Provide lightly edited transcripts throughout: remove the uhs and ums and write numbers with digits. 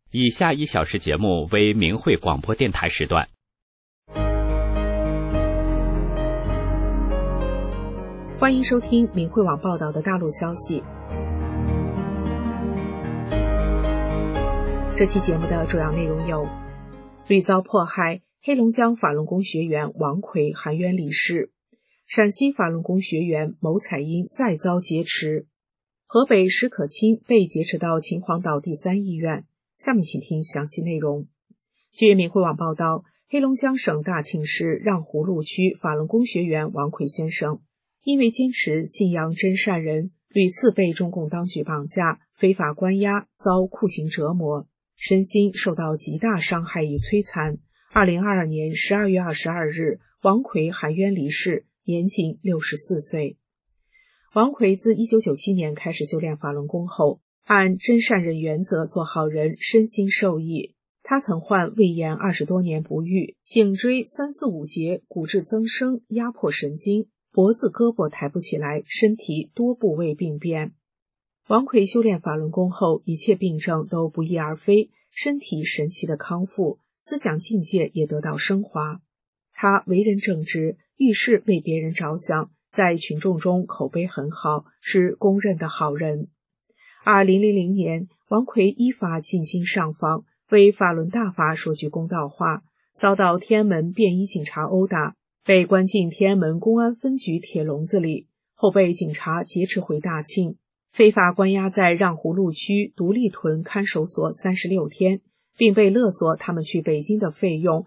以下1小时节目为明慧广播电台时段。 欢迎收听明慧网报道的大陆消息。这期节目的主要内容有：屡遭迫害，黑龙江法轮功学员王奎含冤离世；陕西法轮功学员牟彩英再遭劫持；河北石可钦被劫持到秦皇岛第3医院。下面请听详细内容。据明慧网报道，黑龙江省大庆市让胡路区法轮功学员王奎先生因为坚持信仰真善人，屡次被中共当局绑架、非法关押，遭酷刑折磨，身心受到极大伤害与摧残。2022年12月22日，王奎含冤离世，年仅64岁。王奎自1997年开始修炼法轮功后，按真善人原则做好人，身心受益。他曾患胃炎20多年不愈，颈椎3、4、5节骨质增生，压迫神经，脖子胳膊抬不起来，身体多部位病变。王奎修炼法轮功后，一切病症都不翼而飞，身体神奇的康复，思想境界也得到升华。他为人正直，遇事为别人着想，在群众中口碑很好，是公认的好人。2000年，王奎依法进京上访，为法轮大法说句公道话，遭到天安门便衣警察殴打，被关进天安门公安分局铁笼子里，后被警察劫持回大庆，非法关押在让胡路区独立屯看守所36天，并被勒索他们去北京的费用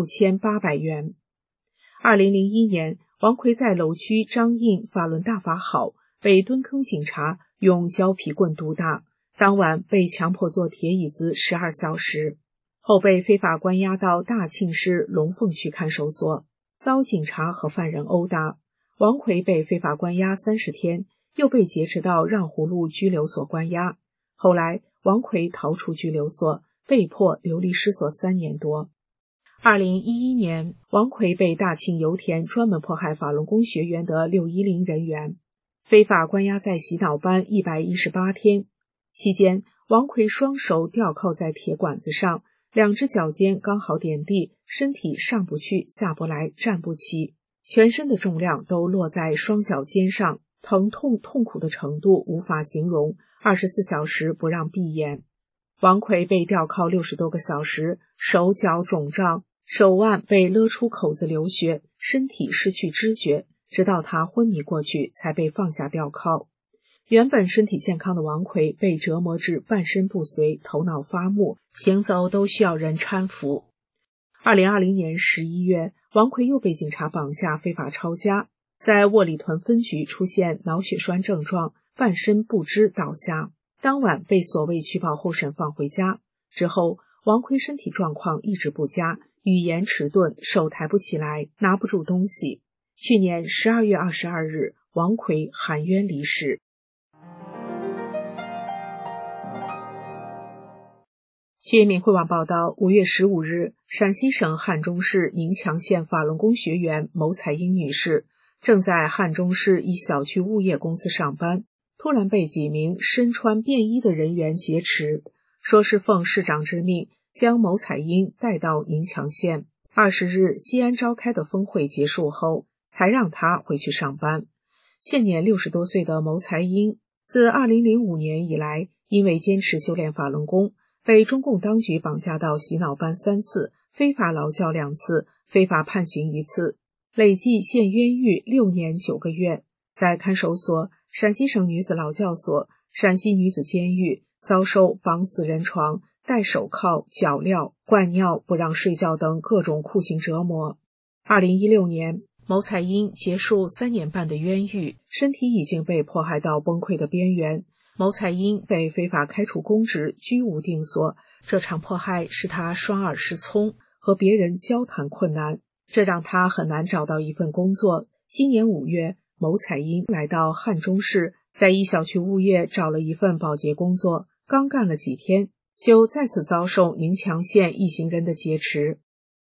6800元。2001年，王奎在楼区张印法轮大法好，被蹲坑警察用胶皮棍毒打，当晚被强迫坐铁椅子12小时，后被非法关押到大庆市龙凤区看守所，遭警察和犯人殴打。王奎被非法关押30天，又被劫持到让胡路拘留所关押。后来王奎逃出拘留所，被迫流离失所3年多。2011年，王奎被大庆油田专门迫害法轮功学员的610人员非法关押在洗脑班118天，期间王奎双手吊靠在铁管子上，2只脚尖刚好点地，身体上不去下不来，站不起，全身的重量都落在双脚尖上，疼痛痛苦的程度无法形容，24小时不让闭眼。王奎被吊靠60多个小时，手脚肿胀，手腕被勒出口子流血，身体失去知觉，直到他昏迷过去才被放下吊靠。原本身体健康的王奎被折磨至半身不遂，头脑发木，行走都需要人搀扶。2020年11月，王奎又被警察绑架非法抄家，在沃里屯分局出现脑血栓症状，半身不支倒下，当晚被所谓取保候审放回家。之后王奎身体状况一直不佳，语言迟钝，手抬不起来，拿不住东西。去年12月22日，王奎含冤离世。据明慧网报道，5月15日，陕西省汉中市宁强县法轮功学员牟彩英女士正在汉中市一小区物业公司上班，突然被几名身穿便衣的人员劫持，说是奉市长之命将牟彩英带到宁强县。20日西安召开的峰会结束后，才让她回去上班。现年60多岁的牟彩英，自2005年以来，因为坚持修炼法轮功，被中共当局绑架到洗脑班3次，非法劳教2次，非法判刑1次，累计现冤狱6年9个月。在看守所、陕西省女子劳教所、陕西女子监狱遭受绑死人床、戴手铐、脚镣、灌尿、不让睡觉等各种酷刑折磨。2016年，牟彩英结束3年半的冤狱，身体已经被迫害到崩溃的边缘。牟彩英被非法开除公职，居无定所。这场迫害使她双耳失聪，和别人交谈困难，这让她很难找到一份工作。今年5月，牟彩英来到汉中市，在一小区物业找了一份保洁工作，刚干了几天，就再次遭受宁强县一行人的劫持。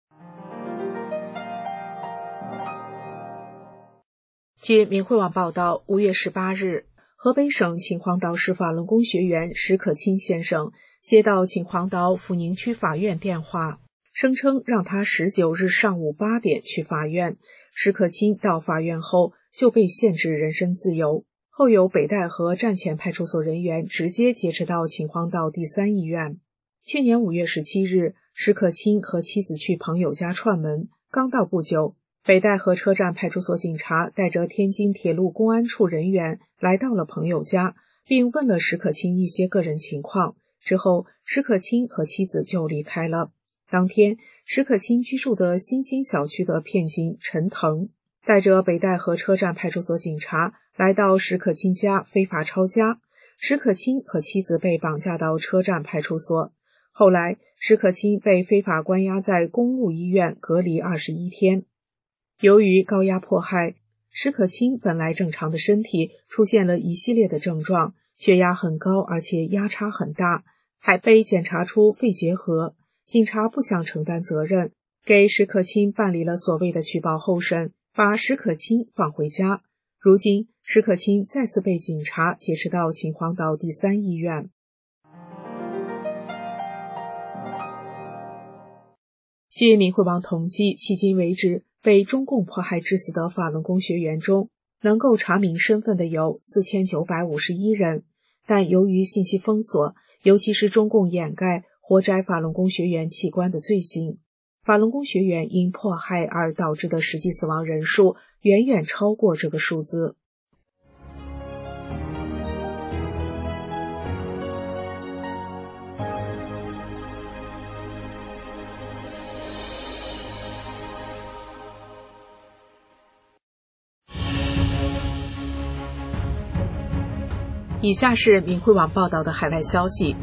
据明慧网报道，5月18日，河北省秦皇岛市法轮功学员石可钦先生接到秦皇岛阜宁区法院电话，声称让他19日上午8点去法院。石可钦到法院后就被限制人身自由，后由北戴河站前派出所人员直接劫持到秦皇岛第3医院。去年5月17日，石可钦和妻子去朋友家串门，刚到不久，北戴河车站派出所警察带着天津铁路公安处人员来到了朋友家，并问了石可钦一些个人情况。之后，石可钦和妻子就离开了。当天，石可钦居住的新兴小区的片警陈腾带着北戴河车站派出所警察来到石可钦家非法抄家，石可钦和妻子被绑架到车站派出所。后来，石可钦被非法关押在公路医院隔离21天。由于高压迫害，石可钦本来正常的身体出现了一系列的症状，血压很高，而且压差很大，还被检查出肺结核。警察不想承担责任，给石可钦办理了所谓的取保候审，把石可钦放回家。如今，石可钦再次被警察劫持到秦皇岛第3医院。据明慧网统计，迄今为止被中共迫害致死的法轮功学员中，能够查明身份的有4951人，但由于信息封锁，尤其是中共掩盖活摘法轮功学员器官的罪行，法轮功学员因迫害而导致的实际死亡人数远远超过这个数字。以下是明慧网报道的海外消息，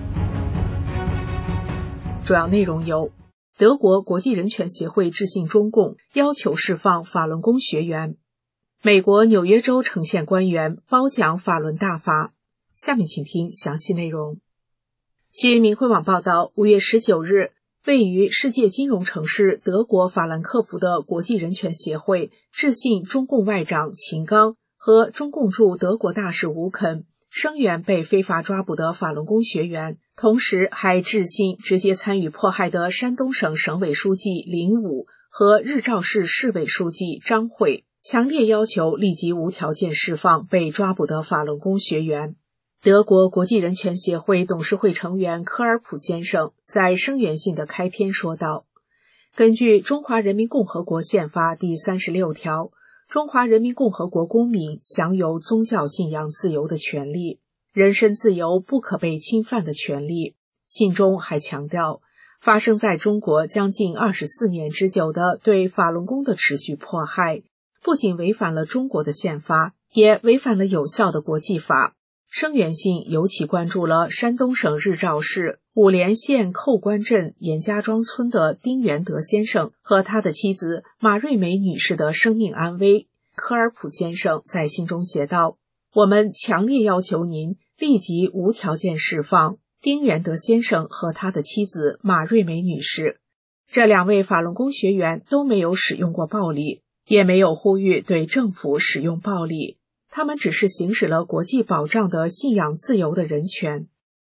主要内容有：德国国际人权协会致信中共，要求释放法轮功学员；美国纽约州城县官员褒奖法轮大法。下面请听详细内容。据明慧网报道，5月19日，位于世界金融城市德国法兰克福的国际人权协会致信中共外长秦刚和中共驻德国大使吴肯，声援被非法抓捕的法轮功学员，同时还致信直接参与迫害的山东省省委书记林武和日照市市委书记张慧，强烈要求立即无条件释放被抓捕的法轮功学员。德国国际人权协会董事会成员科尔普先生在声援信的开篇说道：根据中华人民共和国宪法第36条，中华人民共和国公民享有宗教信仰自由的权利，人身自由不可被侵犯的权利。信中还强调，发生在中国将近24年之久的对法轮功的持续迫害，不仅违反了中国的宪法，也违反了有效的国际法。声援信尤其关注了山东省日照市五莲县寇关镇严家庄村的丁元德先生和他的妻子马瑞梅女士的生命安危。科尔普先生在信中写道：我们强烈要求您立即无条件释放丁元德先生和他的妻子马瑞梅女士。这2位法轮功学员都没有使用过暴力，也没有呼吁对政府使用暴力，他们只是行使了国际保障的信仰自由的人权。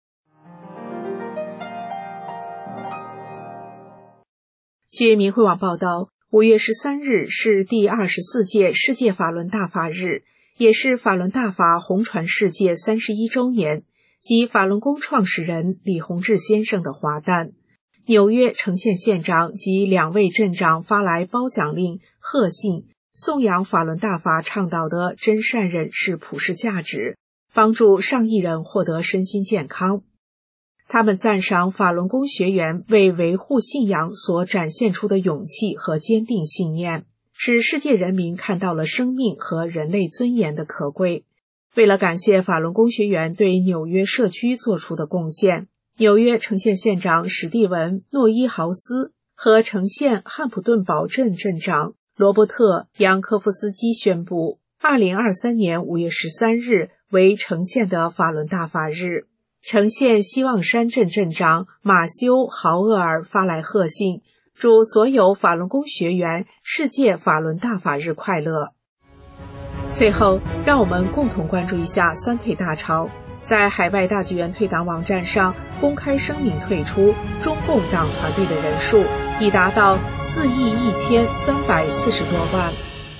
据明慧网报道，5月13日是第24届世界法轮大法日，也是法轮大法红传世界31周年及法轮功创始人李洪志先生的华诞。纽约城县县长及2位镇长发来褒奖令、贺信，颂扬法轮大法倡导的真善忍是普世价值，帮助上亿人获得身心健康。他们赞赏法轮功学员为维护信仰所展现出的勇气和坚定信念，使世界人民看到了生命和人类尊严的可贵。为了感谢法轮功学员对纽约社区做出的贡献，纽约城县县长史蒂文·诺伊豪斯和城县汉普顿堡镇镇长罗伯特·扬科夫斯基宣布，2023年5月13日为城县的法轮大法日。城县希望山镇镇长马修·豪厄尔发来贺信，祝所有法轮功学员世界法轮大法日快乐。最后，让我们共同关注一下三退大潮。在海外大剧院退党网站上， 公开声明退出中共党团队的人数已达到4.1340亿多万。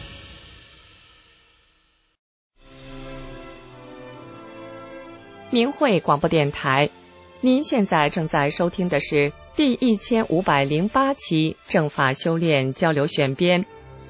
明慧广播电台，您现在正在收听的是第1508期政法修炼交流选编。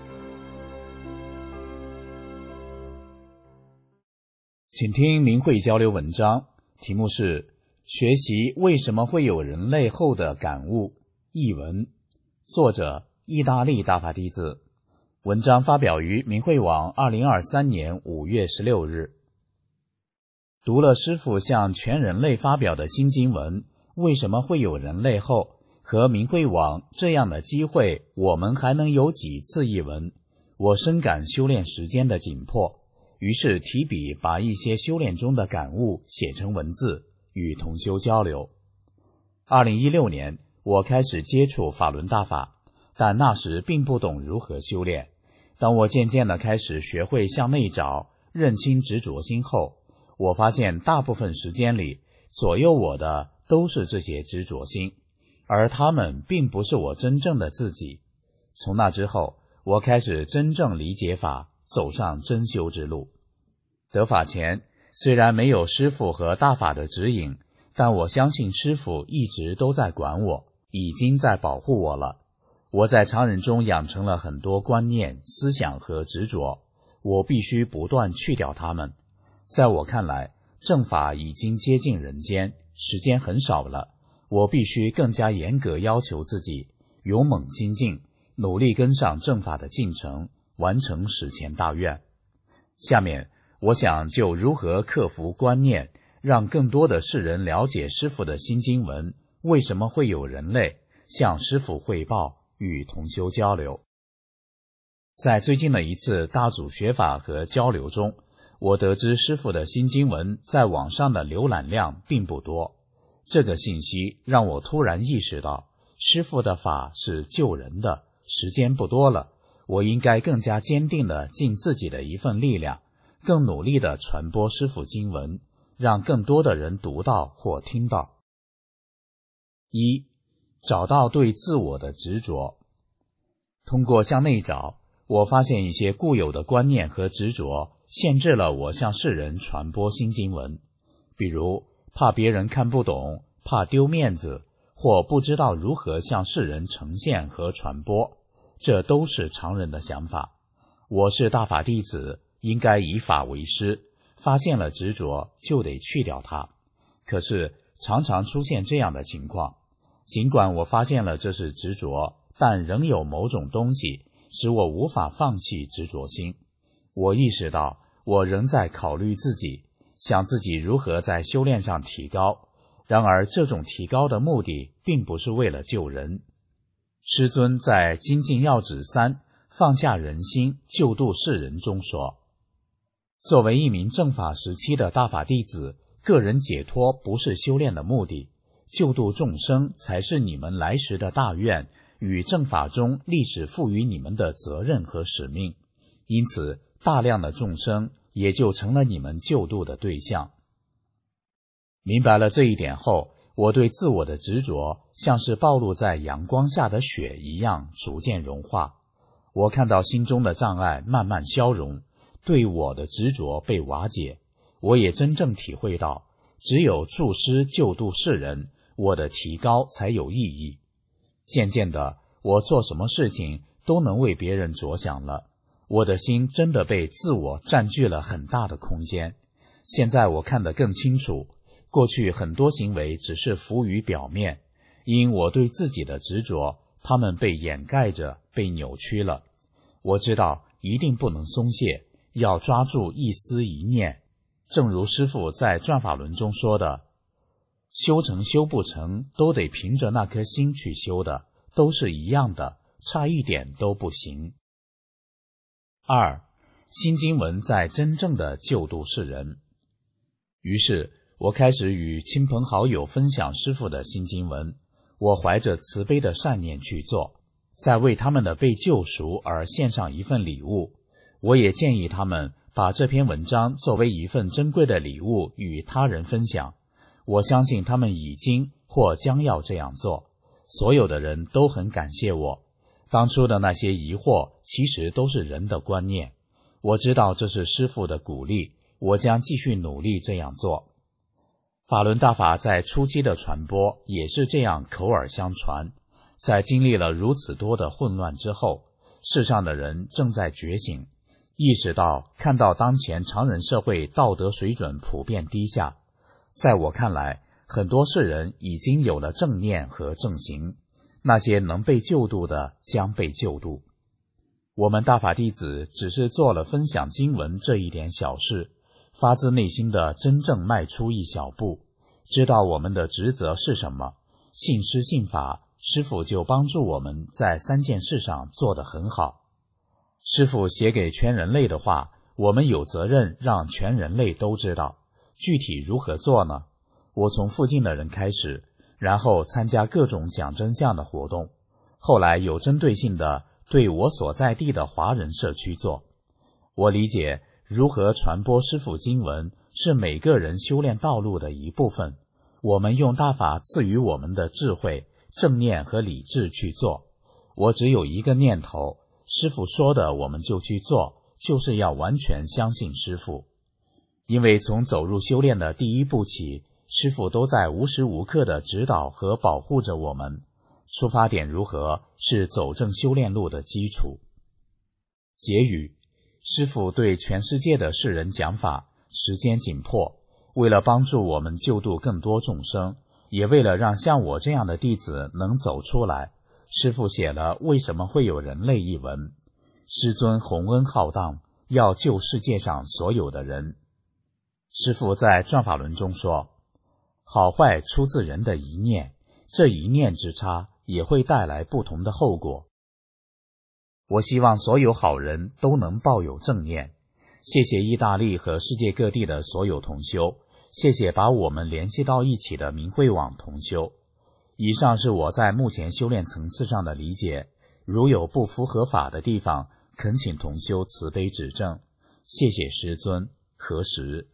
请听明慧交流文章，题目是学习为什么会有人类后的感悟，译文，作者意大利大法弟子，文章发表于明慧网2023年5月16日。读了师父向全人类发表的新经文为什么会有人类后，和明慧网这样的机会我们还能有几次一文，我深感修炼时间的紧迫，于是提笔把一些修炼中的感悟写成文字与同修交流。2016年我开始接触法轮大法，但那时并不懂如何修炼。当我渐渐地开始学会向内找，认清执着心后，我发现大部分时间里左右我的都是这些执着心，而他们并不是我真正的自己。从那之后，我开始真正理解法，走上真修之路。得法前，虽然没有师父和大法的指引，但我相信师父一直都在管我，已经在保护我了。我在常人中养成了很多观念、思想和执着，我必须不断去掉它们。在我看来，正法已经接近人间，时间很少了，我必须更加严格要求自己，勇猛精进，努力跟上正法的进程，完成史前大愿。下面我想就如何克服观念，让更多的世人了解师父的新经文为什么会有人类，向师父汇报，与同修交流。在最近的一次大组学法和交流中，我得知师父的新经文在网上的浏览量并不多，这个信息让我突然意识到，师父的法是救人的，时间不多了，我应该更加坚定地尽自己的一份力量，更努力地传播师父经文，让更多的人读到或听到。一、找到对自我的执着。通过向内找，我发现一些固有的观念和执着限制了我向世人传播新经文，比如怕别人看不懂，怕丢面子，或不知道如何向世人呈现和传播，这都是常人的想法。我是大法弟子，应该以法为师，发现了执着就得去掉它。可是常常出现这样的情况，尽管我发现了这是执着，但仍有某种东西使我无法放弃执着心。我意识到我仍在考虑自己，想自己如何在修炼上提高，然而这种提高的目的并不是为了救人。师尊在《精进要旨3放下人心，救度世人》中说，作为一名正法时期的大法弟子，个人解脱不是修炼的目的，救度众生才是你们来时的大愿与正法中历史赋予你们的责任和使命，因此大量的众生也就成了你们救度的对象。明白了这一点后，我对自我的执着像是暴露在阳光下的雪一样逐渐融化，我看到心中的障碍慢慢消融，对我的执着被瓦解，我也真正体会到，只有助师救度世人，我的提高才有意义。渐渐的，我做什么事情都能为别人着想了，我的心真的被自我占据了很大的空间。现在我看得更清楚，过去很多行为只是浮于表面，因我对自己的执着，它们被掩盖着，被扭曲了。我知道一定不能松懈，要抓住一丝一念。正如师父在转法轮中说的，修成修不成都得凭着那颗心去修的，都是一样的，差一点都不行。二、新经文在真正的救度世人。于是我开始与亲朋好友分享师父的新经文，我怀着慈悲的善念去做，在为他们的被救赎而献上一份礼物。我也建议他们把这篇文章作为一份珍贵的礼物与他人分享。 我相信他们已经或将要这样做。所有的人都很感谢我。当初的那些疑惑其实都是人的观念。我知道这是师父的鼓励，我将继续努力这样做。法轮大法在初期的传播也是这样口耳相传。在经历了如此多的混乱之后，世上的人正在觉醒，意识到看到当前常人社会道德水准普遍低下。在我看来，很多世人已经有了正念和正行，那些能被救度的将被救度。我们大法弟子只是做了分享经文这一点小事，发自内心的真正迈出一小步，知道我们的职责是什么，信师信法，师父就帮助我们在3件事上做得很好。师父写给全人类的话，我们有责任让全人类都知道。具体如何做呢？我从附近的人开始，然后参加各种讲真相的活动，后来有针对性的对我所在地的华人社区做。我理解如何传播师父经文是每个人修炼道路的一部分，我们用大法赐予我们的智慧、正念和理智去做。我只有一个念头，师父说的我们就去做，就是要完全相信师父。因为从走入修炼的第一步起，师父都在无时无刻的指导和保护着我们。出发点如何，是走正修炼路的基础。结语：师父对全世界的世人讲法，时间紧迫，为了帮助我们救度更多众生，也为了让像我这样的弟子能走出来，师父写了《为什么会有人类》一文。师尊宏恩浩荡，要救世界上所有的人。师父在转法轮中说，好坏出自人的一念，这一念之差也会带来不同的后果。我希望所有好人都能抱有正念。谢谢意大利和世界各地的所有同修，谢谢把我们联系到一起的明慧网同修。以上是我在目前修炼层次上的理解，如有不符合法的地方，恳请同修慈悲指正。谢谢师尊。何时？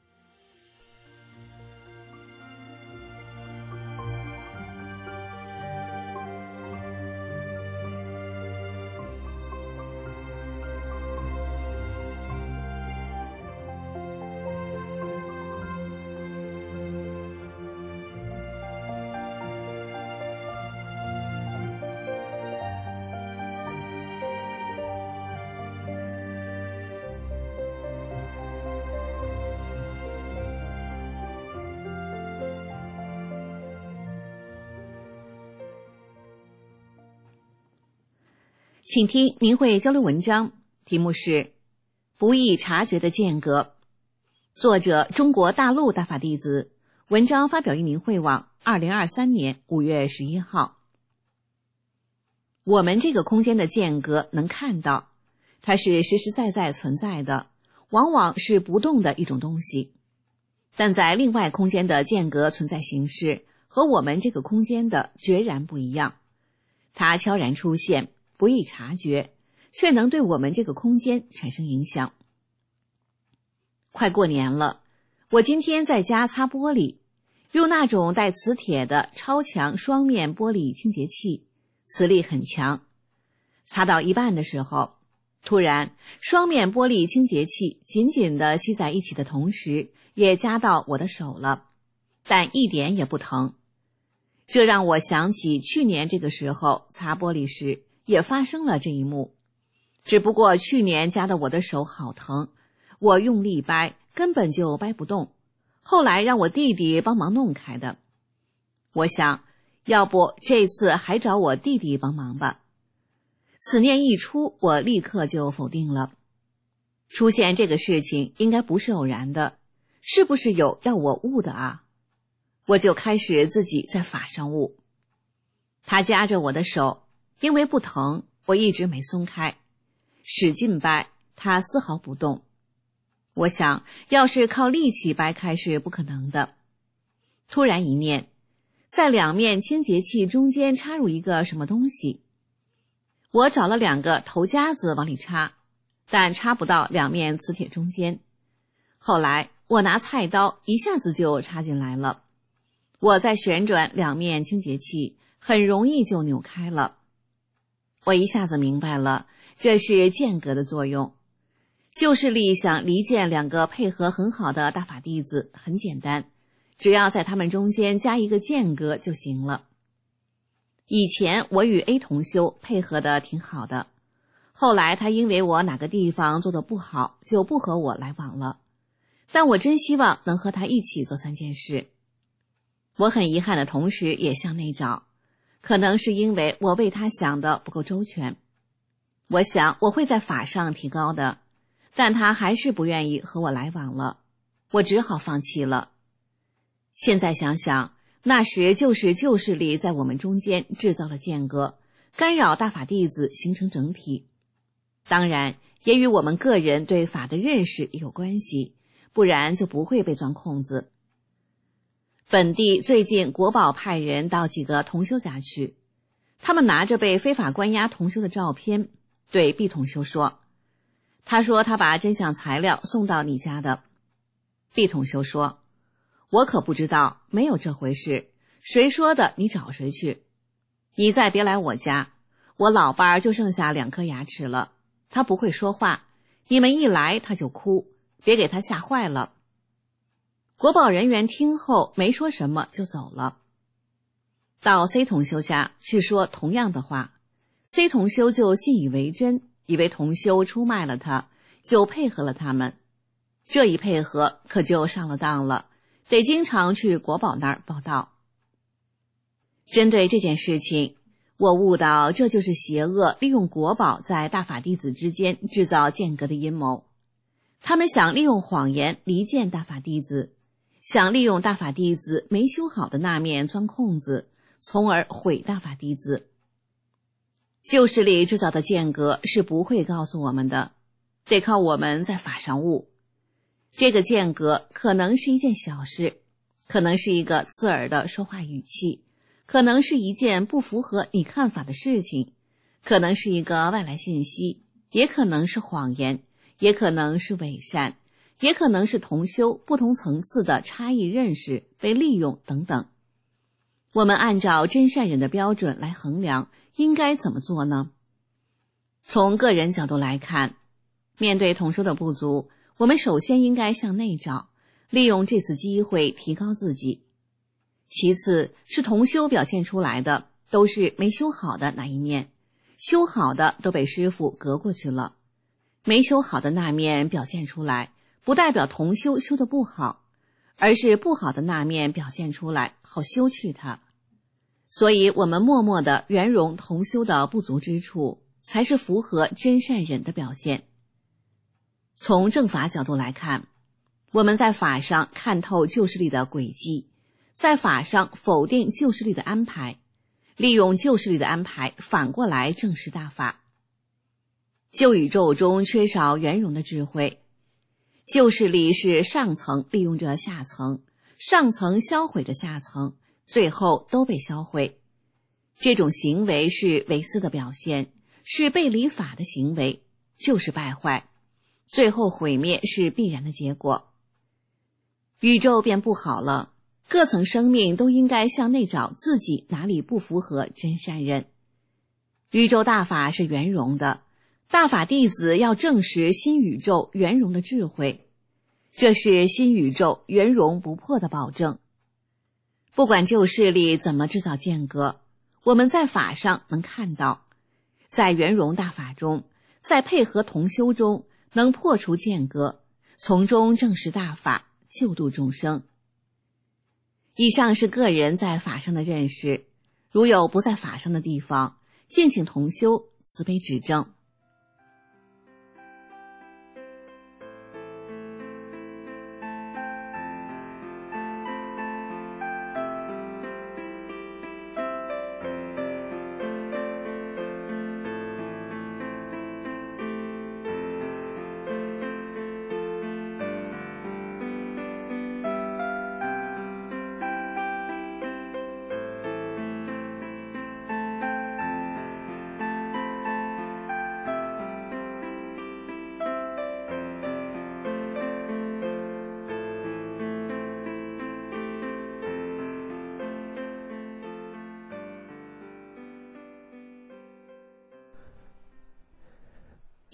请听明慧交流文章，题目是不易察觉的间隔，作者中国大陆大法弟子，文章发表于明慧网2023年5月11号。我们这个空间的间隔能看到，它是实实在在存在的，往往是不动的一种东西。但在另外空间的间隔存在形式和我们这个空间的决然不一样，它悄然出现，不易察觉，却能对我们这个空间产生影响。快过年了，我今天在家擦玻璃，用那种带磁铁的超强双面玻璃清洁器，磁力很强。擦到一半的时候，突然双面玻璃清洁器紧紧地吸在一起的同时，也夹到我的手了，但一点也不疼。这让我想起去年这个时候擦玻璃时也发生了这一幕，只不过去年夹的我的手好疼，我用力掰，根本就掰不动，后来让我弟弟帮忙弄开的。我想，要不这次还找我弟弟帮忙吧。此念一出，我立刻就否定了。出现这个事情应该不是偶然的，是不是有要我悟的啊？我就开始自己在法上悟。他夹着我的手，因为不疼，我一直没松开，使劲掰，它丝毫不动。我想，要是靠力气掰开是不可能的。突然一念，在两面清洁器中间插入一个什么东西。我找了2个头夹子往里插，但插不到两面磁铁中间。后来我拿菜刀一下子就插进来了， 我再旋转两面清洁器，很容易就扭开了。我一下子明白了，这是间隔的作用。旧势力想离间两个配合很好的大法弟子很简单，只要在他们中间加一个间隔就行了。以前我与 A 同修配合的挺好的，后来他因为我哪个地方做得不好，就不和我来往了。但我真希望能和他一起做3件事。我很遗憾的同时也向内找，可能是因为我为他想的不够周全。我想我会在法上提高的，但他还是不愿意和我来往了，我只好放弃了。现在想想，那时就是旧势力在我们中间制造了间隔，干扰大法弟子形成整体。当然也与我们个人对法的认识也有关系，不然就不会被钻空子。本地最近国保派人到几个同修家去，他们拿着被非法关押同修的照片，对 B 同修说，他说他把真相材料送到你家的。 B 同修说，我可不知道，没有这回事，谁说的你找谁去，你再别来我家，我老伴儿就剩下2颗牙齿了，他不会说话，你们一来他就哭，别给他吓坏了。国保人员听后没说什么就走了。到 C 同修家去说同样的话， C 同修就信以为真，以为同修出卖了他，就配合了他们。这一配合可就上了当了，得经常去国保那儿报道。针对这件事情，我悟到这就是邪恶利用国保在大法弟子之间制造间隔的阴谋。他们想利用谎言离间大法弟子，想利用大法弟子没修好的那面钻空子，从而毁大法弟子。旧势力制造的间隔是不会告诉我们的，得靠我们在法上悟。这个间隔可能是一件小事，可能是一个刺耳的说话语气，可能是一件不符合你看法的事情，可能是一个外来信息，也可能是谎言，也可能是伪善，也可能是同修不同层次的差异认识被利用等等。我们按照真善人的标准来衡量，应该怎么做呢？从个人角度来看，面对同修的不足，我们首先应该向内找，利用这次机会提高自己。其次是同修表现出来的都是没修好的那一面，修好的都被师父隔过去了，没修好的那面表现出来，不代表同修修得不好，而是不好的那面表现出来，好修去它。所以我们默默地圆融同修的不足之处，才是符合真善忍的表现。从正法角度来看，我们在法上看透旧势力的诡计，在法上否定旧势力的安排，利用旧势力的安排反过来证实大法。旧宇宙中缺少圆融的智慧，旧势力是上层利用着下层，上层销毁着下层，最后都被销毁。这种行为是违私的表现，是背离法的行为，就是败坏，最后毁灭是必然的结果。宇宙变不好了，各层生命都应该向内找自己哪里不符合真善忍。宇宙大法是圆融的，大法弟子要证实新宇宙圆融的智慧，这是新宇宙圆融不破的保证。不管旧势力怎么制造间隔，我们在法上能看到，在圆融大法中，在配合同修中，能破除间隔，从中证实大法，救度众生。以上是个人在法上的认识，如有不在法上的地方，敬请同修慈悲指正。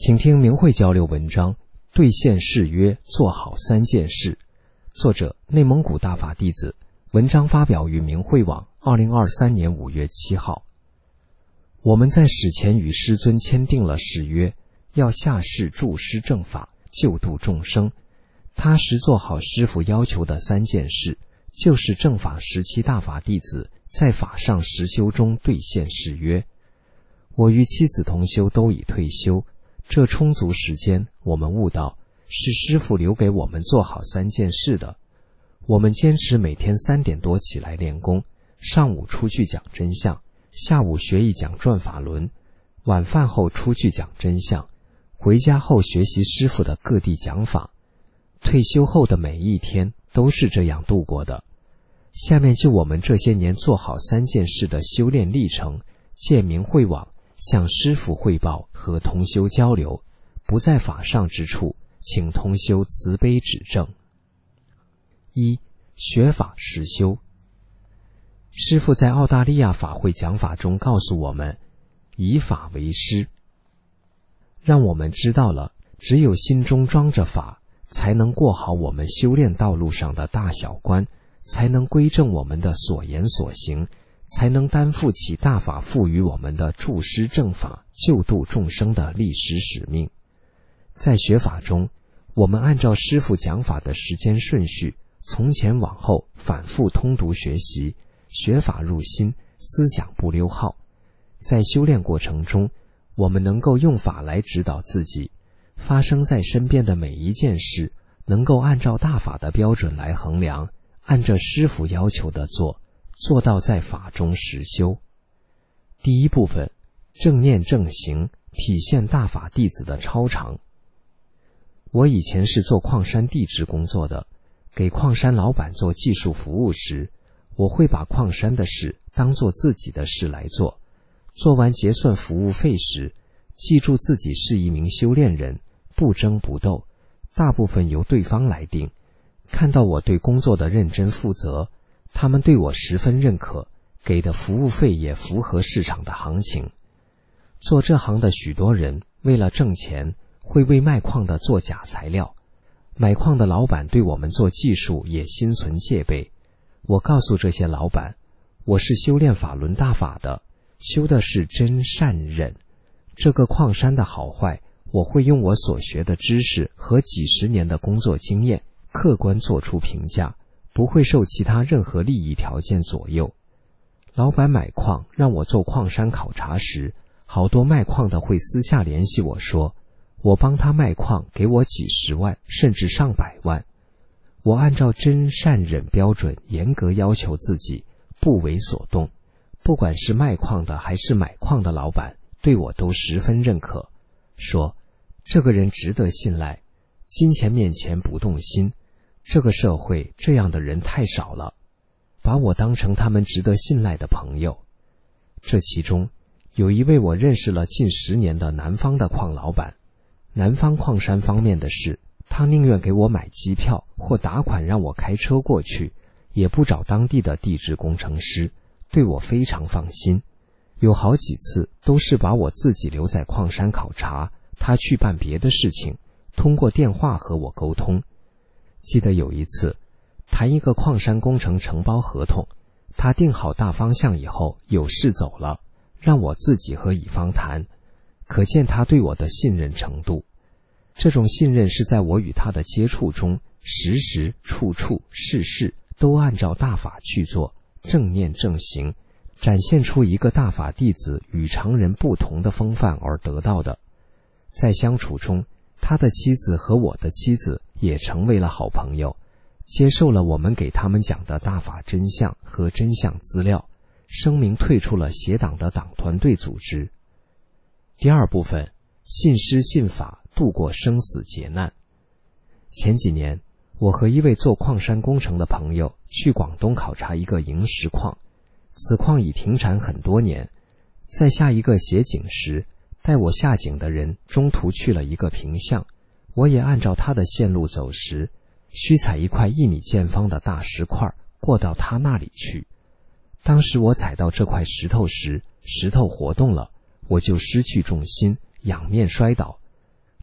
请听明慧交流文章《兑现誓约，做好3件事》，作者内蒙古大法弟子，文章发表于明慧网2023年5月7号。我们在史前与师尊签订了誓约，要下世助师正法，救度众生，踏实做好师父要求的3件事，就是正法时期大法弟子在法上实修中兑现誓约。我与妻子同修都已退休，这充足时间，我们悟到是师父留给我们做好3件事的。我们坚持每天3点多起来练功，上午出去讲真相，下午学一讲转法轮，晚饭后出去讲真相，回家后学习师父的各地讲法。退休后的每一天都是这样度过的。下面就我们这些年做好3件事的修炼历程，借明慧网向师父汇报和同修交流，不在法上之处，请同修慈悲指正。1. 学法实修。师父在澳大利亚法会讲法中告诉我们，以法为师，让我们知道了只有心中装着法，才能过好我们修炼道路上的大小关，才能归正我们的所言所行，才能担负起大法赋予我们的助师正法，救度众生的历史使命。在学法中，我们按照师父讲法的时间顺序，从前往后反复通读学习，学法入心，思想不溜号。在修炼过程中，我们能够用法来指导自己，发生在身边的每一件事，能够按照大法的标准来衡量，按照师父要求的做，做到在法中实修。第一部分，正念正行，体现大法弟子的超常。我以前是做矿山地质工作的，给矿山老板做技术服务时，我会把矿山的事当作自己的事来做。做完结算服务费时，记住自己是一名修炼人，不争不斗，大部分由对方来定。看到我对工作的认真负责，他们对我十分认可，给的服务费也符合市场的行情。做这行的许多人为了挣钱，会为卖矿的做假材料，买矿的老板对我们做技术也心存戒备。我告诉这些老板，我是修炼法轮大法的，修的是真善忍。这个矿山的好坏，我会用我所学的知识和几十年的工作经验，客观做出评价，不会受其他任何利益条件左右。老板买矿让我做矿山考察时，好多卖矿的会私下联系我说，我帮他卖矿给我几十万甚至上百万。我按照真善忍标准严格要求自己，不为所动。不管是卖矿的还是买矿的老板，对我都十分认可，说这个人值得信赖，金钱面前不动心，这个社会这样的人太少了，把我当成他们值得信赖的朋友。这其中有一位我认识了近10年的南方的矿老板，南方矿山方面的事，他宁愿给我买机票或打款让我开车过去，也不找当地的地质工程师，对我非常放心。有好几次都是把我自己留在矿山考察，他去办别的事情，通过电话和我沟通。记得有一次谈一个矿山工程承包合同，他定好大方向以后有事走了，让我自己和乙方谈，可见他对我的信任程度。这种信任是在我与他的接触中，时时处处事事都按照大法去做，正念正行，展现出一个大法弟子与常人不同的风范而得到的。在相处中，他的妻子和我的妻子也成为了好朋友，接受了我们给他们讲的大法真相和真相资料，声明退出了邪党的党团队组织。第二部分，信师信法，度过生死劫难。前几年，我和一位做矿山工程的朋友去广东考察一个萤石矿，此矿已停产很多年。在下一个斜井时，带我下井的人中途去了一个平巷，我也按照他的线路走时，需踩一块1米见方的大石块过到他那里去。当时我踩到这块石头时，石头活动了，我就失去重心，仰面摔倒。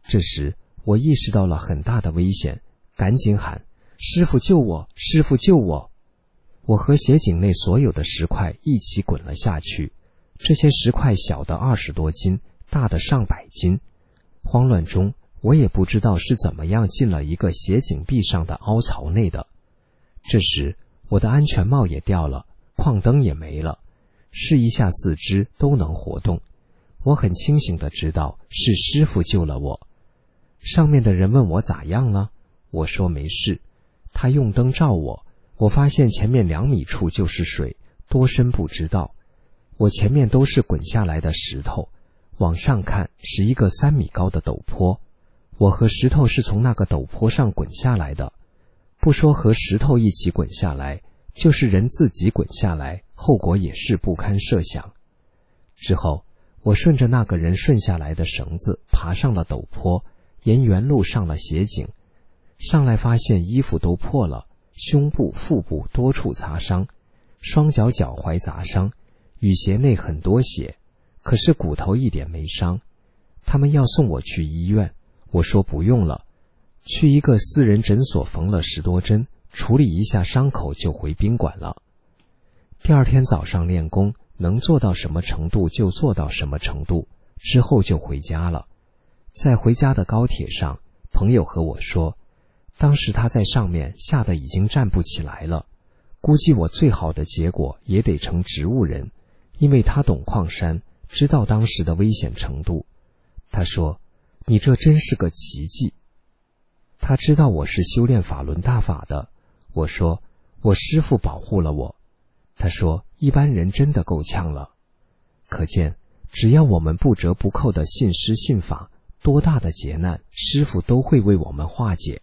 这时我意识到了很大的危险，赶紧喊：师父救我，师父救我！我和斜井内所有的石块一起滚了下去，这些石块小的20多斤，大的上百斤。慌乱中，我也不知道是怎么样进了一个斜井壁上的凹槽内的。这时我的安全帽也掉了，矿灯也没了，试一下四肢都能活动。我很清醒地知道是师父救了我。上面的人问我咋样了，我说没事。他用灯照我，我发现前面2米处就是水，多深不知道。我前面都是滚下来的石头，往上看是一个3米高的陡坡。我和石头是从那个陡坡上滚下来的，不说和石头一起滚下来，就是人自己滚下来，后果也是不堪设想。之后我顺着那个人顺下来的绳子爬上了陡坡，沿原路上了斜井。上来发现衣服都破了，胸部、腹部多处擦伤，双脚脚踝砸伤，雨鞋内很多血，可是骨头一点没伤。他们要送我去医院，我说不用了，去一个私人诊所缝了10多针，处理一下伤口就回宾馆了。第二天早上练功，能做到什么程度就做到什么程度，之后就回家了。在回家的高铁上，朋友和我说，当时他在上面吓得已经站不起来了，估计我最好的结果也得成植物人，因为他懂矿山，知道当时的危险程度。他说，你这真是个奇迹。他知道我是修炼法轮大法的。我说，我师父保护了我。他说，一般人真的够呛了。可见，只要我们不折不扣的信师信法，多大的劫难，师父都会为我们化解。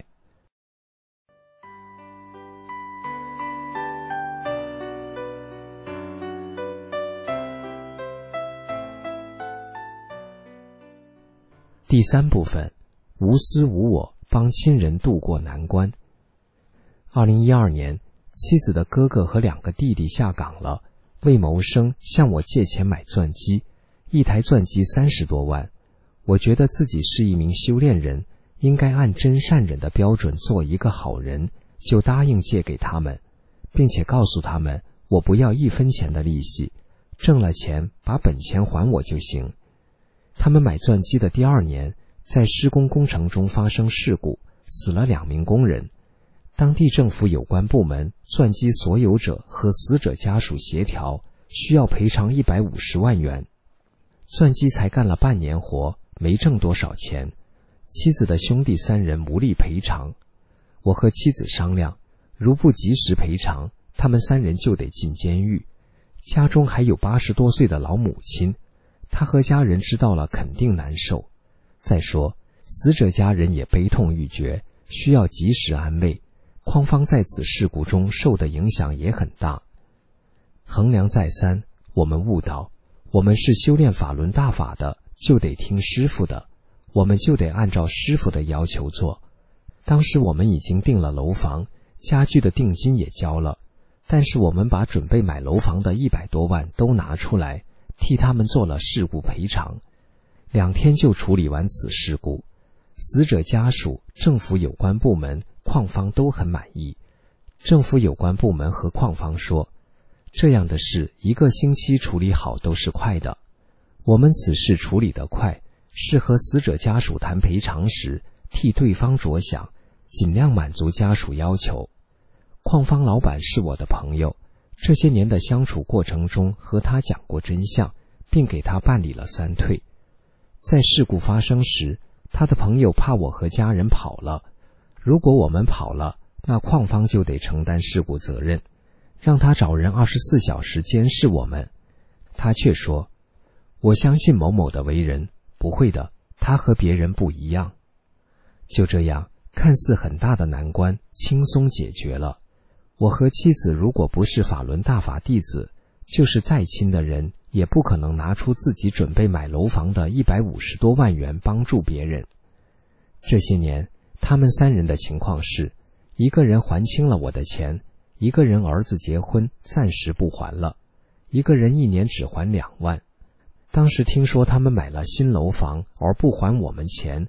第3部分，无私无我，帮亲人渡过难关。2012年，妻子的哥哥和2个弟弟下岗了，为谋生向我借钱买钻机，一台钻机30多万。我觉得自己是一名修炼人，应该按真善忍的标准做一个好人，就答应借给他们，并且告诉他们我不要1分钱的利息，挣了钱把本钱还我就行。他们买钻机的第2年，在施工工程中发生事故，死了2名工人。当地政府有关部门、钻机所有者和死者家属协调，需要赔偿150万元。钻机才干了半年活，没挣多少钱。妻子的兄弟3人无力赔偿。我和妻子商量，如不及时赔偿，他们3人就得进监狱。家中还有80多岁的老母亲，他和家人知道了肯定难受。再说，死者家人也悲痛欲绝，需要及时安慰。矿方在此事故中受的影响也很大。衡量再三，我们悟到，我们是修炼法轮大法的，就得听师父的，我们就得按照师父的要求做。当时我们已经订了楼房，家具的定金也交了，但是我们把准备买楼房的100多万都拿出来，替他们做了事故赔偿。2天就处理完此事故，死者家属、政府有关部门、矿方都很满意。政府有关部门和矿方说，这样的事1个星期处理好都是快的。我们此事处理得快，是和死者家属谈赔偿时替对方着想，尽量满足家属要求。矿方老板是我的朋友，这些年的相处过程中和他讲过真相，并给他办理了3退。在事故发生时，他的朋友怕我和家人跑了，如果我们跑了，那矿方就得承担事故责任，让他找人24小时监视我们。他却说，我相信某某的为人，不会的，他和别人不一样。就这样，看似很大的难关轻松解决了。我和妻子如果不是法轮大法弟子，就是再亲的人，也不可能拿出自己准备买楼房的150多万元帮助别人。这些年，他们3人的情况是，一个人还清了我的钱，一个人儿子结婚暂时不还了，一个人1年只还2万。当时听说他们买了新楼房而不还我们钱，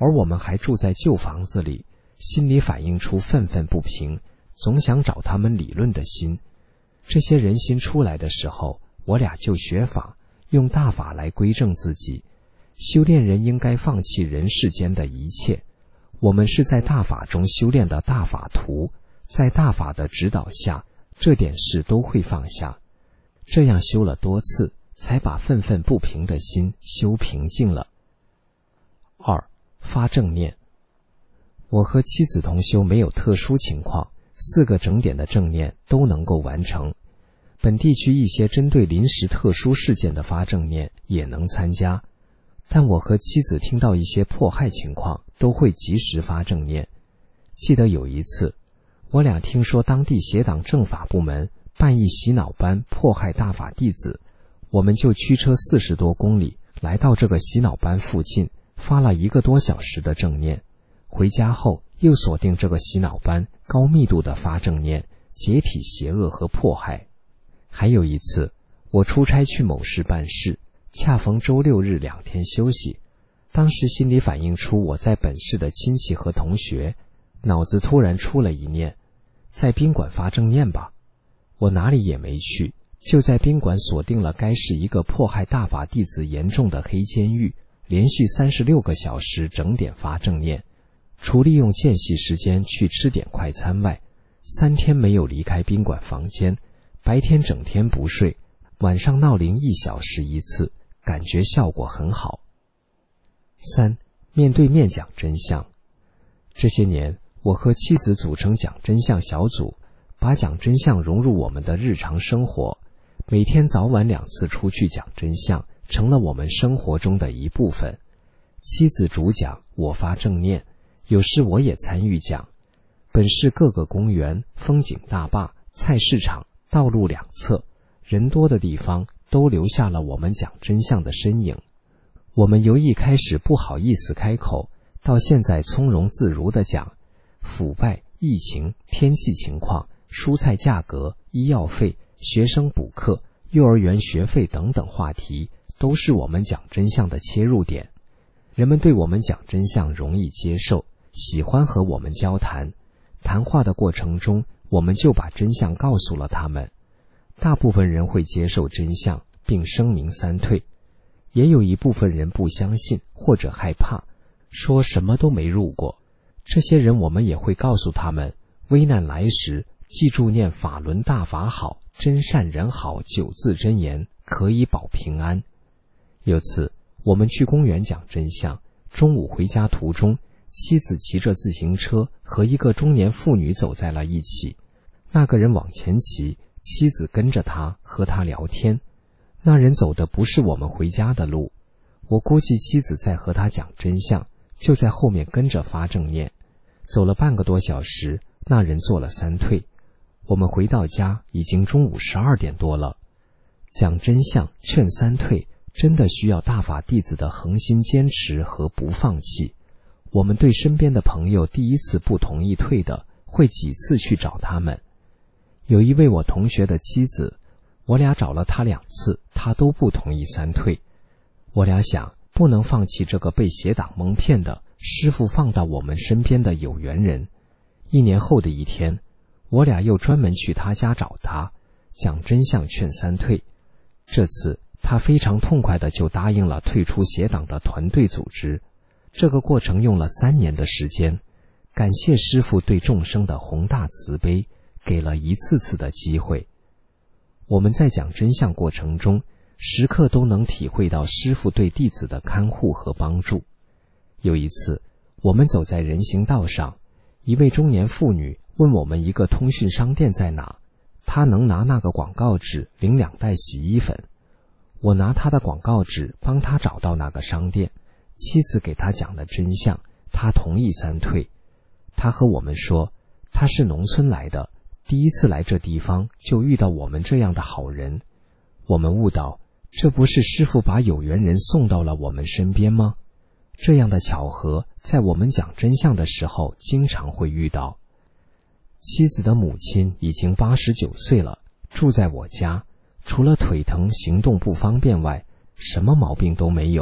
而我们还住在旧房子里，心里反映出愤愤不平，总想找他们理论的心。这些人心出来的时候，我俩就学法，用大法来归正自己。修炼人应该放弃人世间的一切，我们是在大法中修炼的大法徒，在大法的指导下，这点事都会放下。这样修了多次，才把愤愤不平的心修平静了。2. 发正念。我和妻子同修没有特殊情况，4个整点的正念都能够完成。本地区一些针对临时特殊事件的发正念也能参加，但我和妻子听到一些迫害情况，都会及时发正念。记得有一次，我俩听说当地协党政法部门办一洗脑班迫害大法弟子，我们就驱车40多公里来到这个洗脑班附近，发了1个多小时的正念。回家后又锁定这个洗脑班，高密度的发正念，解体邪恶和迫害。还有一次，我出差去某市办事，恰逢周6日2天休息，当时心里反映出我在本市的亲戚和同学，脑子突然出了一念，在宾馆发正念吧。我哪里也没去，就在宾馆锁定了该市一个迫害大法弟子严重的黑监狱，连续36个小时整点发正念，除利用间隙时间去吃点快餐外，3天没有离开宾馆房间，白天整天不睡，晚上闹铃1小时1次，感觉效果很好。3. 面对面讲真相。这些年，我和妻子组成讲真相小组，把讲真相融入我们的日常生活，每天早晚2次出去讲真相，成了我们生活中的一部分。妻子主讲，我发正念，有时我也参与讲。本市各个公园、风景大坝、菜市场、道路两侧，人多的地方都留下了我们讲真相的身影。我们由一开始不好意思开口，到现在从容自如地讲腐败、疫情、天气情况、蔬菜价格、医药费、学生补课、幼儿园学费等等话题，都是我们讲真相的切入点。人们对我们讲真相容易接受，喜欢和我们交谈。谈话的过程中，我们就把真相告诉了他们。大部分人会接受真相，并声明3退。也有一部分人不相信或者害怕，说什么都没入过。这些人我们也会告诉他们，危难来时，记住念法轮大法好，真善人好9字真言，可以保平安。有次我们去公园讲真相，中午回家途中，妻子骑着自行车和一个中年妇女走在了一起。那个人往前骑，妻子跟着他，和他聊天。那人走的不是我们回家的路，我估计妻子在和他讲真相，就在后面跟着发正念。走了半个多小时，那人做了3退。我们回到家已经中午12点多了。讲真相劝3退，真的需要大法弟子的恒心坚持和不放弃。我们对身边的朋友第一次不同意退的，会几次去找他们。有一位我同学的妻子，我俩找了他2次，他都不同意3退。我俩想，不能放弃这个被邪党蒙骗的师父放到我们身边的有缘人。1年后的一天，我俩又专门去他家找他，讲真相劝3退。这次他非常痛快地就答应了退出邪党的团队组织。这个过程用了3年的时间，感谢师父对众生的宏大慈悲，给了一次次的机会。我们在讲真相过程中，时刻都能体会到师父对弟子的看护和帮助。有一次，我们走在人行道上，一位中年妇女问我们一个通讯商店在哪，她能拿那个广告纸领2袋洗衣粉。我拿她的广告纸帮她找到那个商店，妻子给她讲了真相，她同意3退。她和我们说，她是农村来的，第一次来这地方就遇到我们这样的好人。我们悟到，这不是师父把有缘人送到了我们身边吗？这样的巧合，在我们讲真相的时候经常会遇到。妻子的母亲已经89岁了，住在我家，除了腿疼行动不方便外，什么毛病都没有，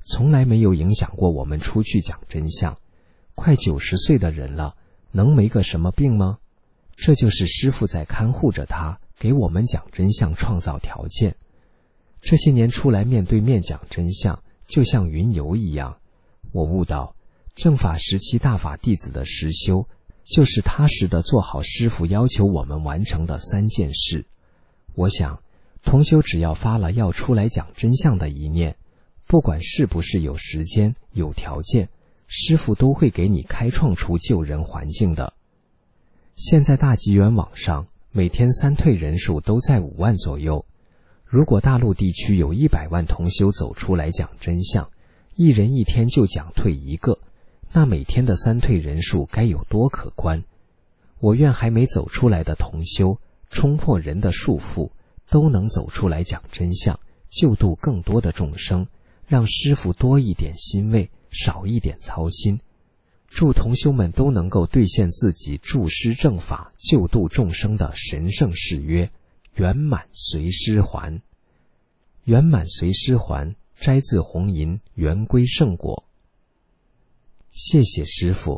从来没有影响过我们出去讲真相。快90岁的人了，能没个什么病吗？这就是师父在看护着他，给我们讲真相创造条件。这些年出来面对面讲真相，就像云游一样。我悟到，正法时期大法弟子的实修，就是踏实地做好师父要求我们完成的3件事。我想，同修只要发了要出来讲真相的一念，不管是不是有时间、有条件，师父都会给你开创出救人环境的。现在大集缘网上，每天3退人数都在5万左右。如果大陆地区有100万同修走出来讲真相，一人一天就讲退1个，那每天的3退人数该有多可观。我愿还没走出来的同修，冲破人的束缚，都能走出来讲真相，救度更多的众生，让师父多一点欣慰，少一点操心。祝同修们都能够兑现自己助师正法、救度众生的神圣誓约，圆满随师还。圆满随师还，摘自红银圆归圣果。谢谢师父。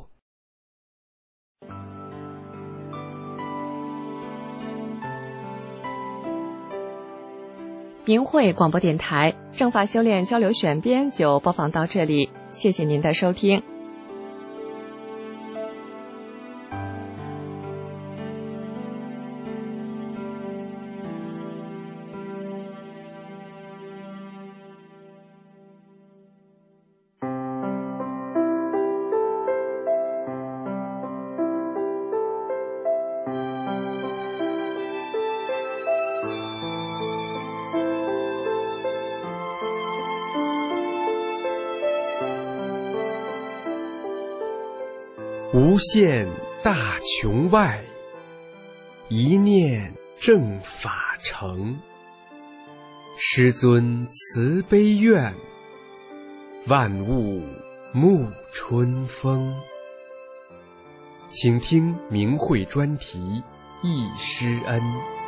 明慧广播电台正法修炼交流选编就播放到这里，谢谢您的收听。 无限大穹外，一念正法成。师尊慈悲愿，万物沐春风。请听明慧专题忆师恩。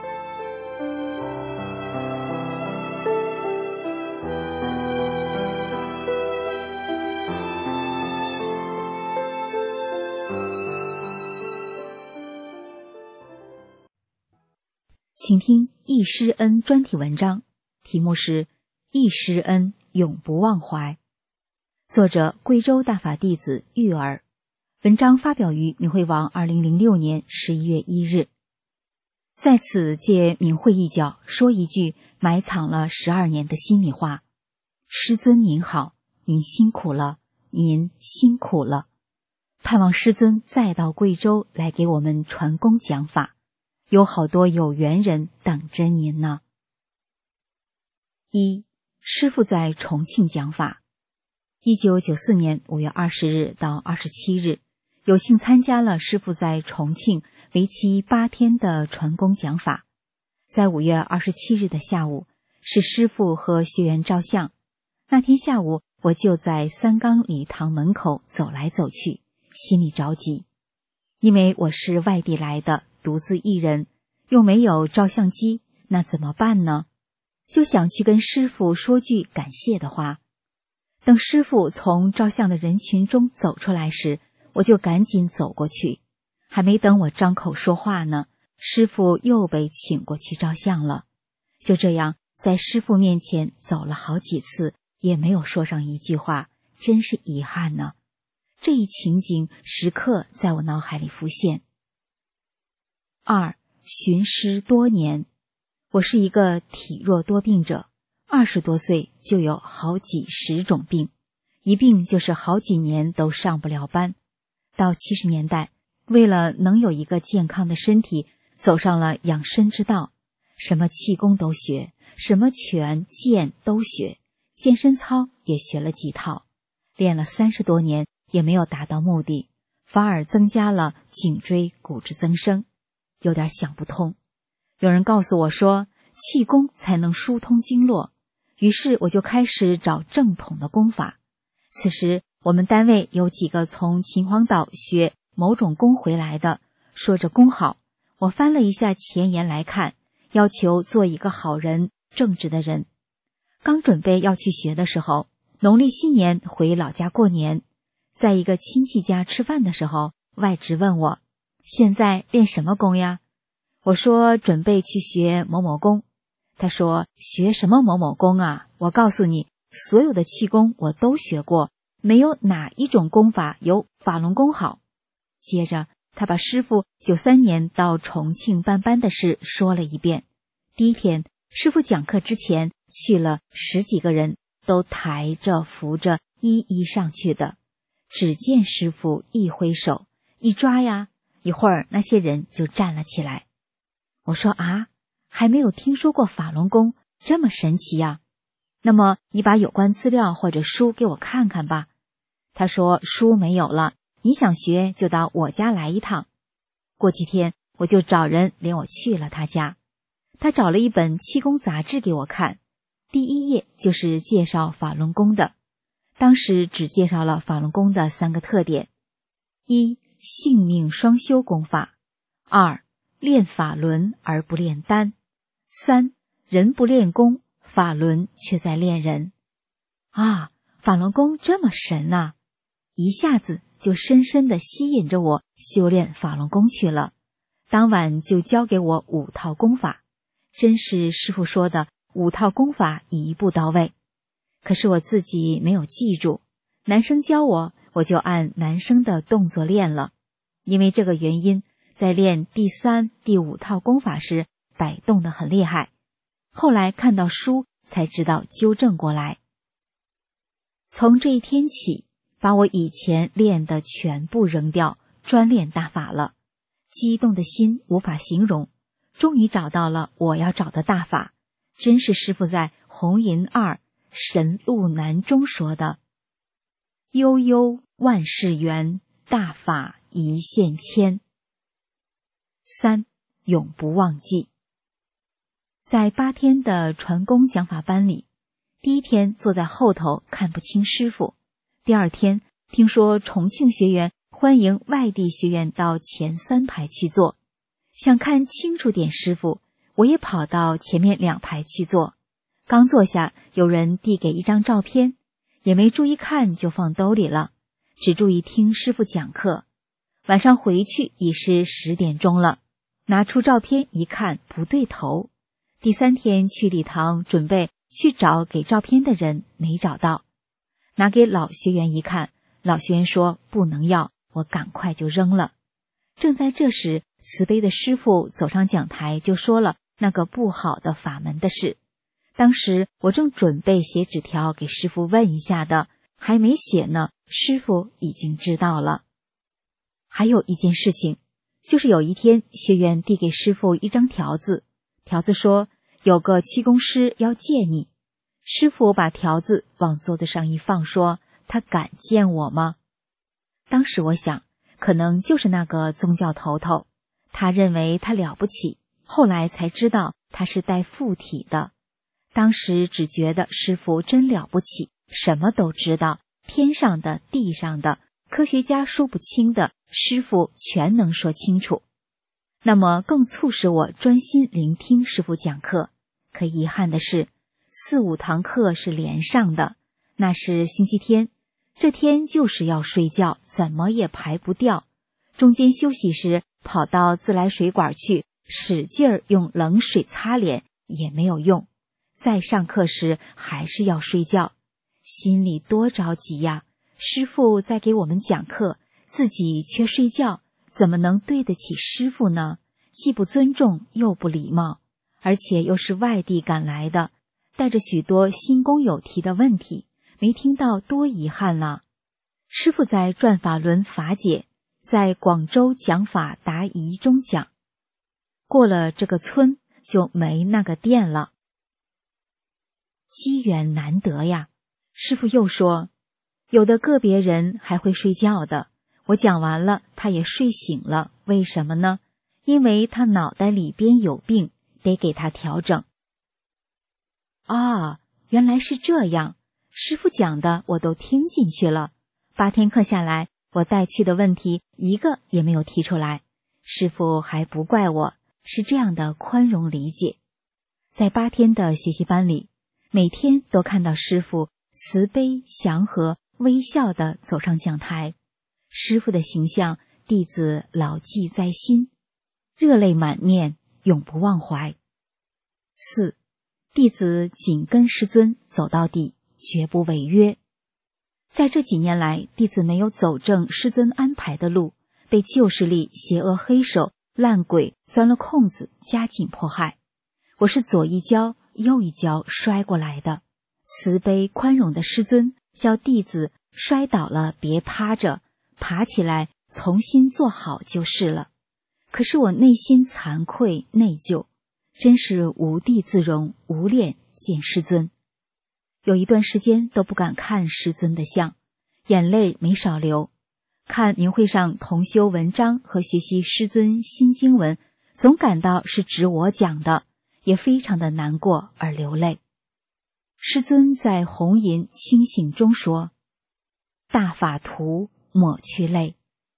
请听忆师恩专题文章，题目是《忆师恩永不忘怀》，作者贵州大法弟子玉儿，文章发表于明慧网2006年11月1日。在此借明慧一角说一句埋藏了12年的心里话：师尊您好，您辛苦了，您辛苦了。盼望师尊再到贵州来给我们传功讲法，有好多有缘人等着您呢。1. 师父在重庆讲法。1994年5月20日到27日，有幸参加了师父在重庆为期8天的传功讲法。在5月27日的下午，是师父和学员照相。那天下午，我就在三纲礼堂门口走来走去，心里着急，因为我是外地来的，独自一人，又没有照相机，那怎么办呢？就想去跟师父说句感谢的话。等师父从照相的人群中走出来时，我就赶紧走过去。还没等我张口说话呢，师父又被请过去照相了。就这样，在师父面前走了好几次，也没有说上一句话，真是遗憾呢。这一情景时刻在我脑海里浮现。2. 寻师多年。我是一个体弱多病者，20多岁就有好几10种病，一病就是好几年都上不了班。到70年代，为了能有一个健康的身体，走上了养生之道，什么气功都学，什么拳剑都学，健身操也学了几套，练了30多年也没有达到目的，反而增加了颈椎骨质增生，有点想不通。有人告诉我说，气功才能疏通经络，于是我就开始找正统的功法。此时我们单位有几个从秦皇岛学某种功回来的，说着功好，我翻了一下前言来看，要求做一个好人，正直的人。刚准备要去学的时候， 农历新年回老家过年，在一个亲戚家吃饭的时候，外侄问我，现在练什么功呀？我说准备去学某某功。他说学什么某某功啊？我告诉你，所有的气功我都学过，没有哪一种功法有法轮功好。接着他把师父93年到重庆办班的事说了一遍。第一天师父讲课之前去了10几个人，都抬着扶着一一上去的，只见师父一挥手一抓呀，一会儿那些人就站了起来。我说啊，还没有听说过法轮功这么神奇呀，那么你把有关资料或者书给我看看吧。他说书没有了，你想学就到我家来一趟。过几天我就找人领我去了他家，他找了一本气功杂志给我看，第1页就是介绍法轮功的，当时只介绍了法轮功的3个特点：一、性命双修功法；二、练法轮而不炼丹；三、人不练功，法轮却在练人。啊，法轮功这么神啊！一下子就深深地吸引着我修炼法轮功去了。当晚就教给我5套功法，真是师父说的5套功法一步到位。可是我自己没有记住，男生教我，我就按男生的动作练了。因为这个原因，在练第3、第5套功法时摆动得很厉害。后来看到书才知道纠正过来。从这一天起，把我以前练的全部扔掉，专练大法了。激动的心无法形容，终于找到了我要找的大法，真是师父在红银2神路难中说的：悠悠万事圆，大法一线牵。3. 永不忘记。在8天的传功讲法班里，第1天坐在后头看不清师父，第2天听说重庆学员欢迎外地学员到前3排去坐，想看清楚点师父，我也跑到前面2排去坐。刚坐下，有人递给一张照片，也没注意看就放兜里了，只注意听师父讲课。晚上回去已是10点钟了，拿出照片一看不对头。第3天去礼堂准备去找给照片的人，没找到，拿给老学员一看，老学员说不能要，我赶快就扔了。正在这时，慈悲的师父走上讲台，就说了那个不好的法门的事。当时我正准备写纸条给师父问一下的，还没写呢，师父已经知道了。还有一件事情，就是有一天学员递给师父一张条子，条子说有个气功师要见你。师父把条子往桌子上一放，说他敢见我吗？当时我想，可能就是那个宗教头头，他认为他了不起，后来才知道他是带附体的。当时只觉得师父真了不起，什么都知道，天上的地上的，科学家说不清的，师父全能说清楚。那么更促使我专心聆听师父讲课。可遗憾的是，4、5堂课是连上的，那是星期天，这天就是要睡觉，怎么也排不掉。中间休息时跑到自来水管去，使劲儿用冷水擦脸也没有用。再上课时还是要睡觉，心里多着急呀！师父在给我们讲课，自己却睡觉，怎么能对得起师父呢？既不尊重又不礼貌，而且又是外地赶来的，带着许多新工友提的问题，没听到多遗憾了。师父在转法轮法解，在广州讲法答疑中讲，过了这个村就没那个店了。机缘难得呀。师父又说，有的个别人还会睡觉的，我讲完了他也睡醒了，为什么呢？因为他脑袋里边有病，得给他调整。啊，原来是这样，师父讲的我都听进去了。8天课下来，我带去的问题一个也没有提出来，师父还不怪我，是这样的宽容理解。在8天的学习班里，每天都看到师父慈悲、祥和、微笑地走上讲台。师父的形象，弟子牢记在心，热泪满面，永不忘怀。4. 弟子紧跟师尊走到底，绝不违约。在这几年来，弟子没有走正师尊安排的路，被旧势力、邪恶黑手、烂鬼钻了空子，加紧迫害。我是左一跤右一跤摔过来的。慈悲宽容的师尊叫弟子摔倒了别趴着，爬起来重新做好就是了。可是我内心惭愧内疚，真是无地自容，无脸见师尊。有一段时间都不敢看师尊的像，眼泪没少流。看明会上同修文章和学习师尊新经文，总感到是指我讲的，也非常的难过而流泪。师尊在红银清醒中说：大法图，抹去泪。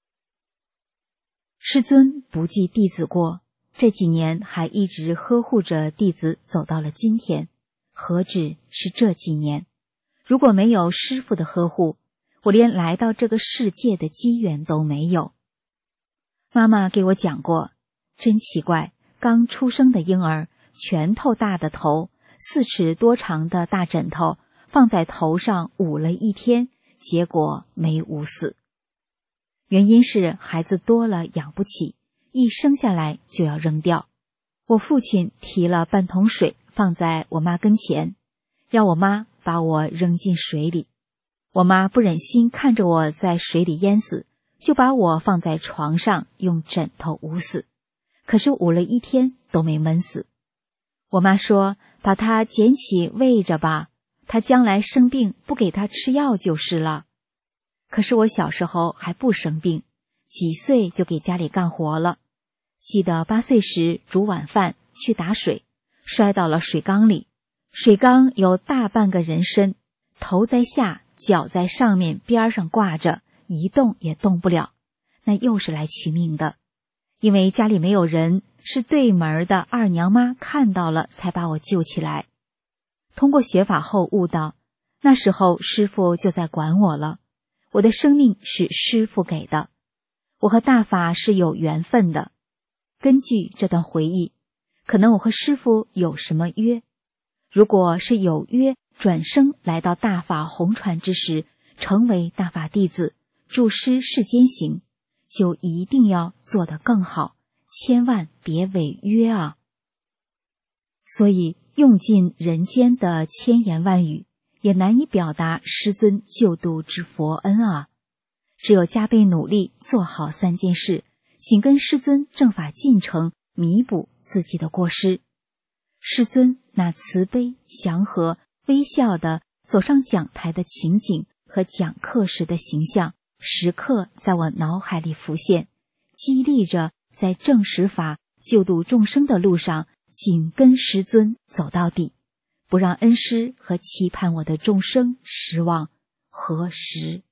师尊不记弟子过，这几年还一直呵护着弟子走到了今天，何止是这几年，如果没有师父的呵护，我连来到这个世界的机缘都没有。妈妈给我讲过，真奇怪，刚出生的婴儿，拳头大的头，4尺多长的大枕头放在头上捂了1天，结果没捂死。原因是孩子多了养不起，一生下来就要扔掉。我父亲提了半桶水放在我妈跟前，要我妈把我扔进水里。我妈不忍心看着我在水里淹死，就把我放在床上用枕头捂死，可是捂了1天都没闷死。我妈说把它捡起喂着吧，他将来生病不给他吃药就是了。可是我小时候还不生病，几岁就给家里干活了。记得8岁时煮晚饭去打水，摔到了水缸里，水缸有大半个人身，头在下，脚在上面边上挂着，一动也动不了。那又是来取命的，因为家里没有人，是对门的二娘妈看到了才把我救起来。通过学法后悟到，那时候师父就在管我了，我的生命是师父给的，我和大法是有缘分的。根据这段回忆，可能我和师父有什么约，如果是有约，转生来到大法红传之时，成为大法弟子，助师世间行，就一定要做得更好，千万别违约啊！所以用尽人间的千言万语，也难以表达师尊救度之佛恩啊！只有加倍努力，做好3件事，紧跟师尊正法进程，弥补自己的过失。师尊那慈悲、祥和、微笑的走上讲台的情景和讲课时的形象，时刻在我脑海里浮现，激励着在正实法救度众生的路上，紧跟师尊走到底，不让恩师和期盼我的众生失望和时。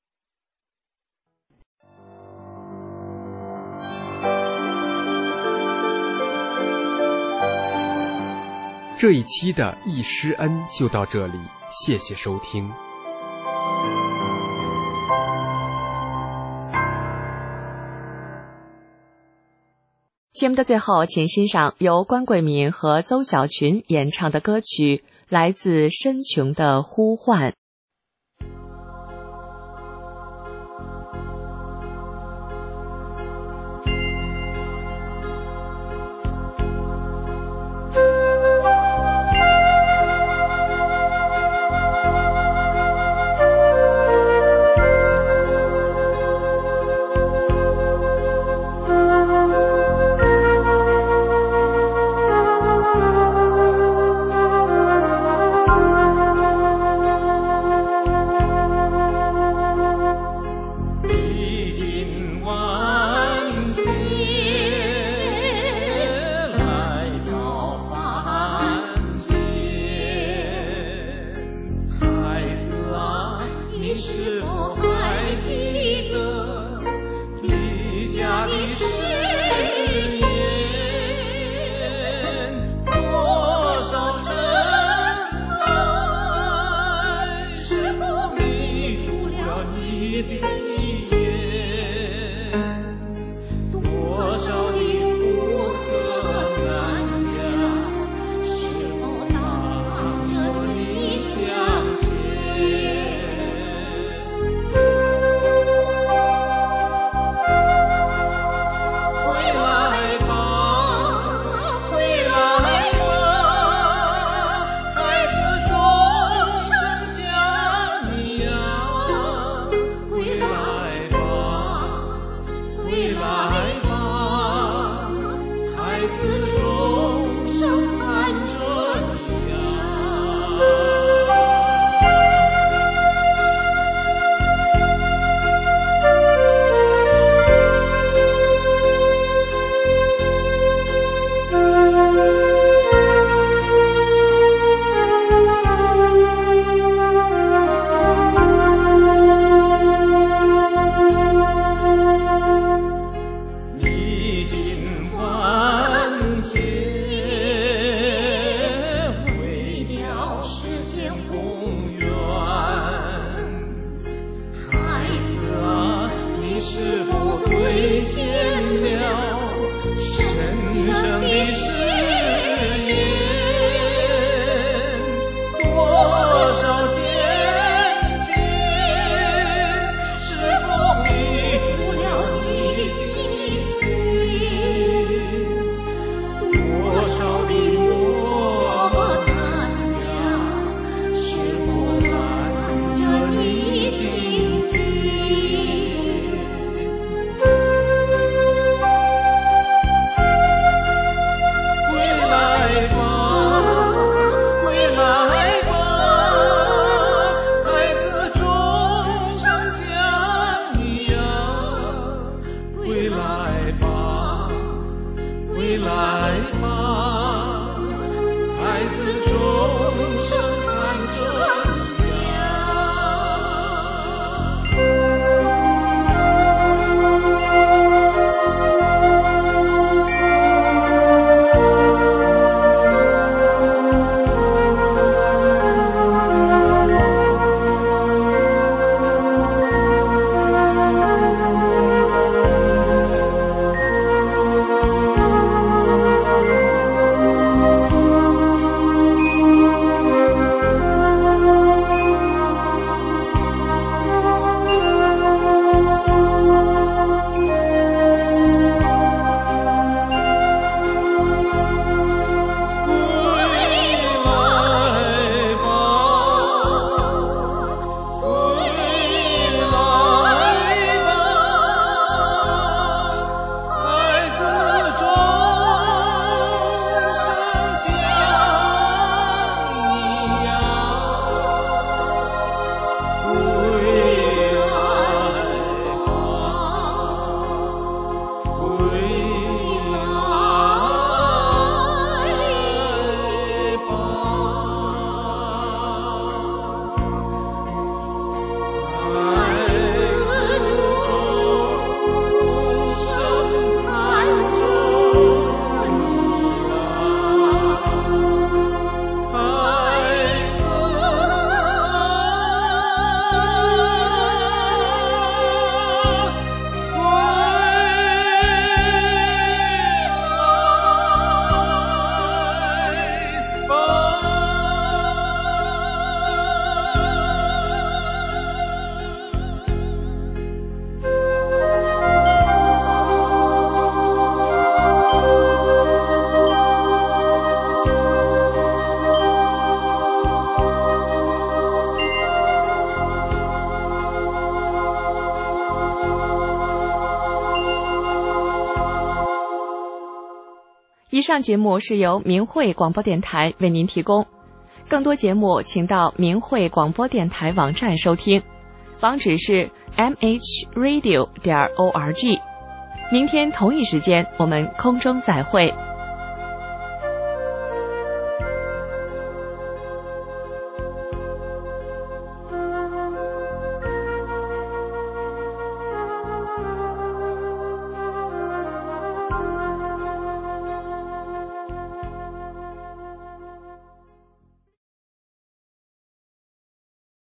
这一期的易师恩就到这里，谢谢收听。 节目的最后，请欣赏由关桂敏和邹小群演唱的歌曲《来自深穹的呼唤》。 以上节目是由明慧广播电台为您提供，更多节目请到明慧广播电台网站收听，网址是 mhradio.org。明天同一时间我们空中再会。